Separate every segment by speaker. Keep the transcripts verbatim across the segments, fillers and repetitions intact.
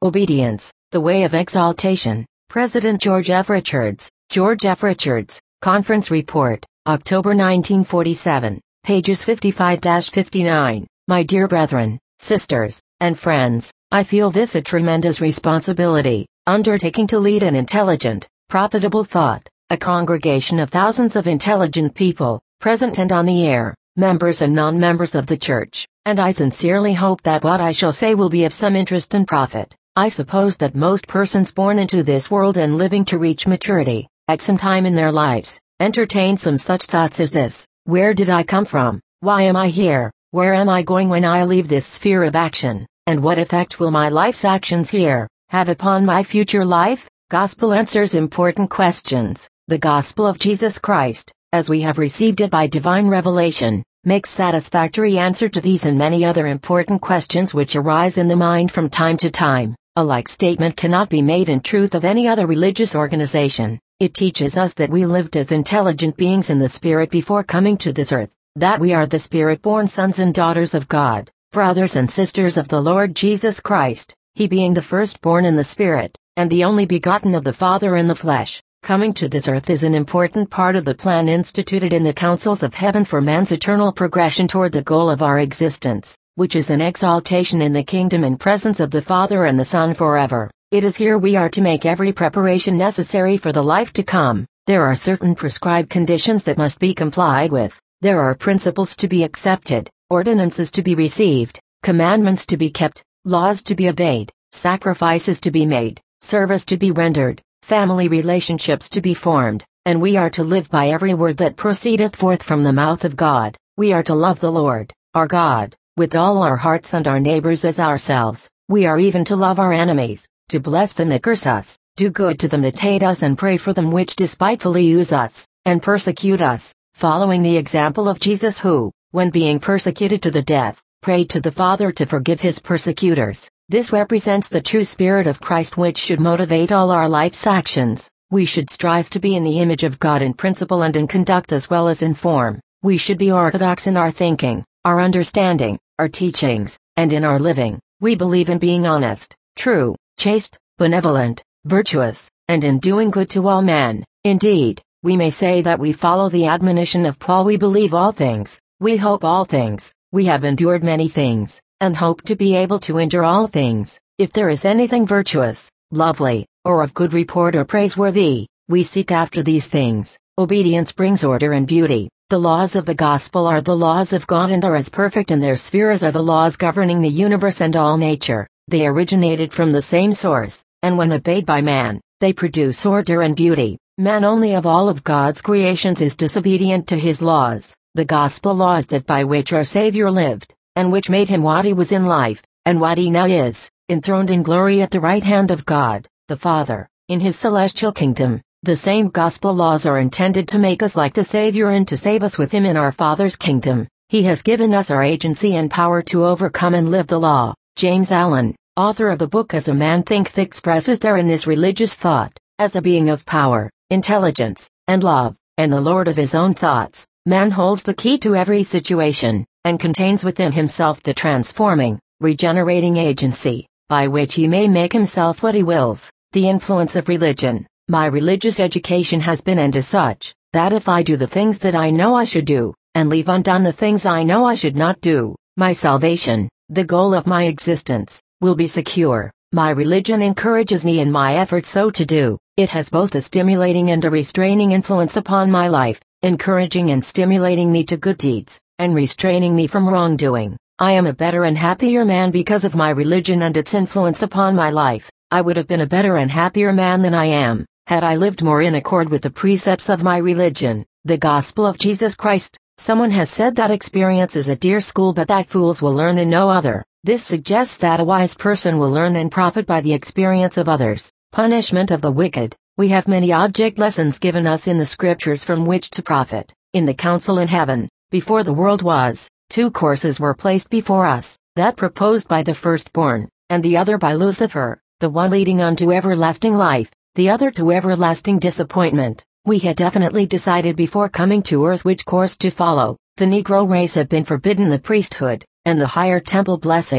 Speaker 1: Obedience, the Way of Exaltation. President George F. Richards. George F. Richards, Conference Report, October nineteen forty-seven, pages fifty-five to fifty-nine. My dear brethren, sisters, and friends, I feel this a tremendous responsibility, undertaking to lead an intelligent, profitable thought, a congregation of thousands of intelligent people, present and on the air, members and non-members of the church, and I sincerely hope that what I shall say will be of some interest and profit. I suppose that most persons born into this world and living to reach maturity, at some time in their lives, entertain some such thoughts as this: where did I come from? Why am I here? Where am I going when I leave this sphere of action? And what effect will my life's actions here have upon my future life? Gospel answers important questions. The gospel of Jesus Christ, as we have received it by divine revelation, makes satisfactory answer to these and many other important questions which arise in the mind from time to time. A like statement cannot be made in truth of any other religious organization. It teaches us that we lived as intelligent beings in the Spirit before coming to this earth, that we are the Spirit-born sons and daughters of God, brothers and sisters of the Lord Jesus Christ, He being the firstborn in the Spirit, and the only begotten of the Father in the flesh. Coming to this earth is an important part of the plan instituted in the councils of heaven for man's eternal progression toward the goal of our existence, which is an exaltation in the kingdom and presence of the Father and the Son forever. It is here we are to make every preparation necessary for the life to come. There are certain prescribed conditions that must be complied with. There are principles to be accepted, ordinances to be received, commandments to be kept, laws to be obeyed, sacrifices to be made, service to be rendered, family relationships to be formed, and we are to live by every word that proceedeth forth from the mouth of God. We are to love the Lord, our God, with all our hearts and our neighbors as ourselves. We are even to love our enemies, to bless them that curse us, do good to them that hate us, and pray for them which despitefully use us, and persecute us, following the example of Jesus who, when being persecuted to the death, prayed to the Father to forgive his persecutors. This represents the true spirit of Christ which should motivate all our life's actions. We should strive to be in the image of God in principle and in conduct as well as in form. We should be orthodox in our thinking, our understanding, our teachings, and in our living. We believe in being honest, true, chaste, benevolent, virtuous, and in doing good to all men. Indeed, we may say that we follow the admonition of Paul: we believe all things, we hope all things, we have endured many things, and hope to be able to endure all things. If there is anything virtuous, lovely, or of good report or praiseworthy, we seek after these things. Obedience brings order and beauty. The laws of the gospel are the laws of God and are as perfect in their sphere as are the laws governing the universe and all nature. They originated from the same source, and when obeyed by man, they produce order and beauty. Man only of all of God's creations is disobedient to his laws, the gospel laws that by which our Savior lived, and which made him what he was in life, and what he now is, enthroned in glory at the right hand of God, the Father, in his celestial kingdom. The same gospel laws are intended to make us like the Savior and to save us with him in our Father's kingdom. He has given us our agency and power to overcome and live the law. James Allen, author of the book As a Man Thinketh, expresses therein this religious thought: as a being of power, intelligence, and love, and the Lord of his own thoughts, man holds the key to every situation, and contains within himself the transforming, regenerating agency, by which he may make himself what he wills. The influence of religion. My religious education has been and is such, that if I do the things that I know I should do, and leave undone the things I know I should not do, my salvation, the goal of my existence, will be secure. My religion encourages me in my efforts so to do. It has both a stimulating and a restraining influence upon my life, encouraging and stimulating me to good deeds, and restraining me from wrongdoing. I am a better and happier man because of my religion and its influence upon my life. I would have been a better and happier man than I am, had I lived more in accord with the precepts of my religion, the gospel of Jesus Christ. Someone has said that experience is a dear school, but that fools will learn in no other. This suggests that a wise person will learn and profit by the experience of others. Punishment of the wicked. We have many object lessons given us in the scriptures from which to profit. In the council in heaven, before the world was, two courses were placed before us, that proposed by the firstborn, and the other by Lucifer, the one leading unto everlasting life, the other to everlasting disappointment. We had definitely decided before coming to earth which course to follow. The Negro race had been forbidden the priesthood, and the higher temple blessings,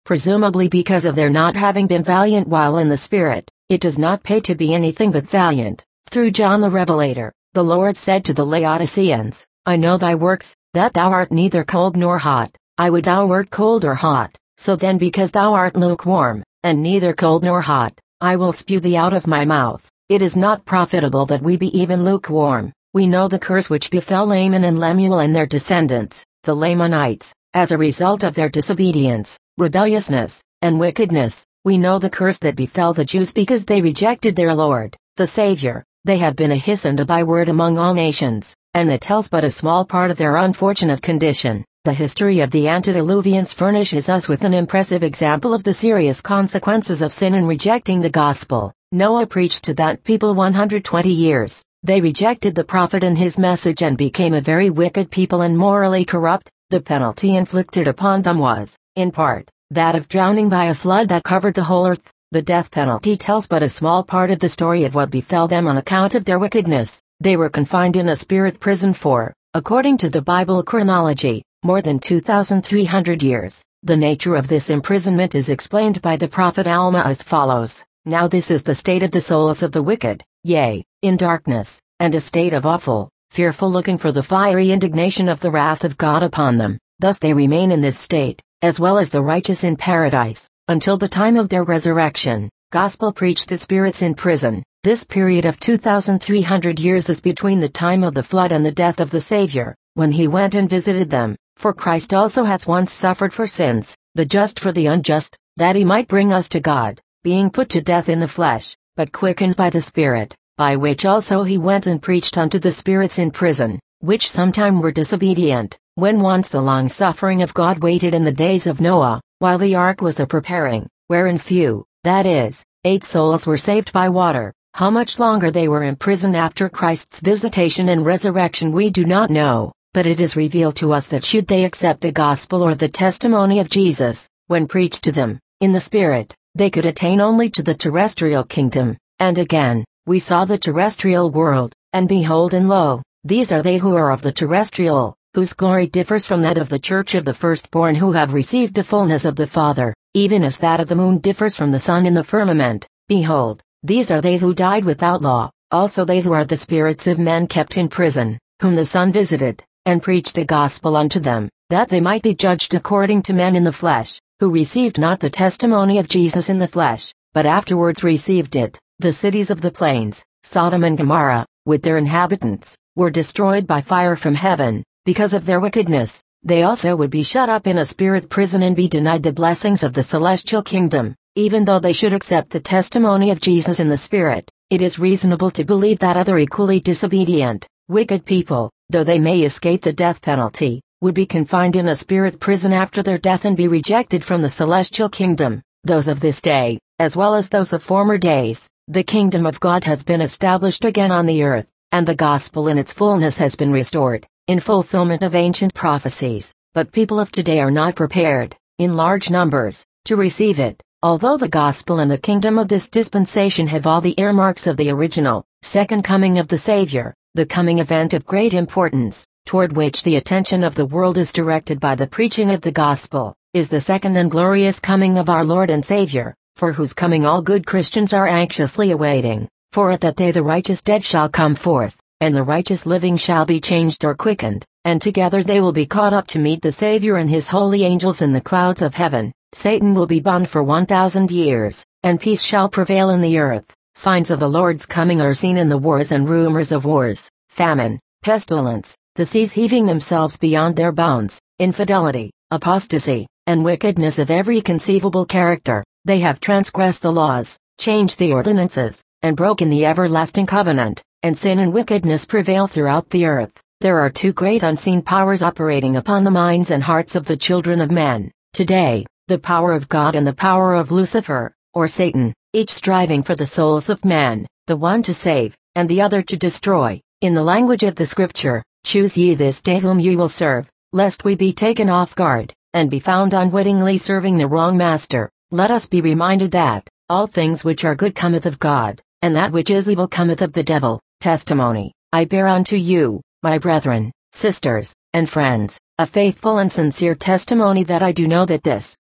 Speaker 1: presumably because of their not having been valiant while in the Spirit. It does not pay to be anything but valiant. Through John the Revelator, the Lord said to the Laodiceans, I know thy works, that thou art neither cold nor hot. I would thou wert cold or hot. So then because thou art lukewarm, and neither cold nor hot, I will spew thee out of my mouth. It is not profitable that we be even lukewarm. We know the curse which befell Laman and Lemuel and their descendants, the Lamanites, as a result of their disobedience, rebelliousness, and wickedness. We know the curse that befell the Jews because they rejected their Lord, the Savior. They have been a hiss and a byword among all nations, and that tells but a small part of their unfortunate condition. The history of the antediluvians furnishes us with an impressive example of the serious consequences of sin in rejecting the gospel. Noah preached to that people one hundred twenty years. They rejected the prophet and his message and became a very wicked people and morally corrupt. The penalty inflicted upon them was, in part, that of drowning by a flood that covered the whole earth. The death penalty tells but a small part of the story of what befell them on account of their wickedness. They were confined in a spirit prison for, according to the Bible chronology, more than two thousand three hundred years. The nature of this imprisonment is explained by the prophet Alma as follows. Now this is the state of the souls of the wicked, yea, in darkness, and a state of awful, fearful looking for the fiery indignation of the wrath of God upon them. Thus they remain in this state, as well as the righteous in paradise, until the time of their resurrection. Gospel preached to spirits in prison. This period of two thousand three hundred years is between the time of the flood and the death of the Savior, when he went and visited them. For Christ also hath once suffered for sins, the just for the unjust, that he might bring us to God, being put to death in the flesh, but quickened by the Spirit, by which also he went and preached unto the spirits in prison, which sometime were disobedient, when once the long suffering of God waited in the days of Noah, while the ark was a preparing, wherein few, that is, eight souls were saved by water. How much longer they were imprisoned after Christ's visitation and resurrection we do not know, but it is revealed to us that should they accept the gospel or the testimony of Jesus, when preached to them, in the Spirit, they could attain only to the terrestrial kingdom. And again, we saw the terrestrial world, and behold and lo, these are they who are of the terrestrial, whose glory differs from that of the church of the firstborn who have received the fullness of the Father, even as that of the moon differs from the sun in the firmament. Behold, these are they who died without law, also they who are the spirits of men kept in prison, whom the Son visited, and preached the gospel unto them, that they might be judged according to men in the flesh, who received not the testimony of Jesus in the flesh, but afterwards received it. The cities of the plains, Sodom and Gomorrah, with their inhabitants, were destroyed by fire from heaven. Because of their wickedness, they also would be shut up in a spirit prison and be denied the blessings of the celestial kingdom. Even though they should accept the testimony of Jesus in the Spirit, it is reasonable to believe that other equally disobedient, wicked people, though they may escape the death penalty, would be confined in a spirit prison after their death and be rejected from the celestial kingdom. Those of this day, as well as those of former days, the kingdom of God has been established again on the earth, and the gospel in its fullness has been restored, in fulfillment of ancient prophecies, but people of today are not prepared, in large numbers, to receive it. Although the gospel and the kingdom of this dispensation have all the earmarks of the original, second coming of the Savior, the coming event of great importance, toward which the attention of the world is directed by the preaching of the gospel, is the second and glorious coming of our Lord and Savior, for whose coming all good Christians are anxiously awaiting. For at that day the righteous dead shall come forth, and the righteous living shall be changed or quickened, and together they will be caught up to meet the Savior and his holy angels in the clouds of heaven. Satan will be bound for one thousand years, and peace shall prevail in the earth. Signs of the Lord's coming are seen in the wars and rumors of wars, famine, pestilence, the seas heaving themselves beyond their bounds, infidelity, apostasy, and wickedness of every conceivable character. They have transgressed the laws, changed the ordinances, and broken the everlasting covenant, and sin and wickedness prevail throughout the earth. There are two great unseen powers operating upon the minds and hearts of the children of men, today. The power of God and the power of Lucifer, or Satan, each striving for the souls of man, the one to save, and the other to destroy. In the language of the Scripture, choose ye this day whom ye will serve, lest we be taken off guard, and be found unwittingly serving the wrong master. Let us be reminded that, all things which are good cometh of God, and that which is evil cometh of the devil. Testimony, I bear unto you, my brethren, sisters, and friends, a faithful and sincere testimony that I do know that this,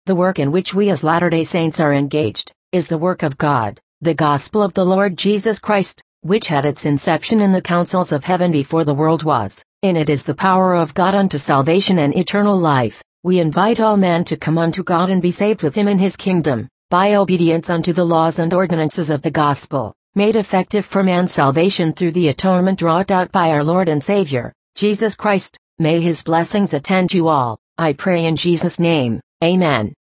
Speaker 1: The work in which we as Latter-day Saints are engaged, is the work of God, the gospel of the Lord Jesus Christ, which had its inception in the councils of heaven before the world was. In it is the power of God unto salvation and eternal life. We invite all men to come unto God and be saved with him in his kingdom, by obedience unto the laws and ordinances of the gospel, made effective for man's salvation through the atonement wrought out by our Lord and Savior, Jesus Christ. May his blessings attend you all, I pray in Jesus' name. Amen.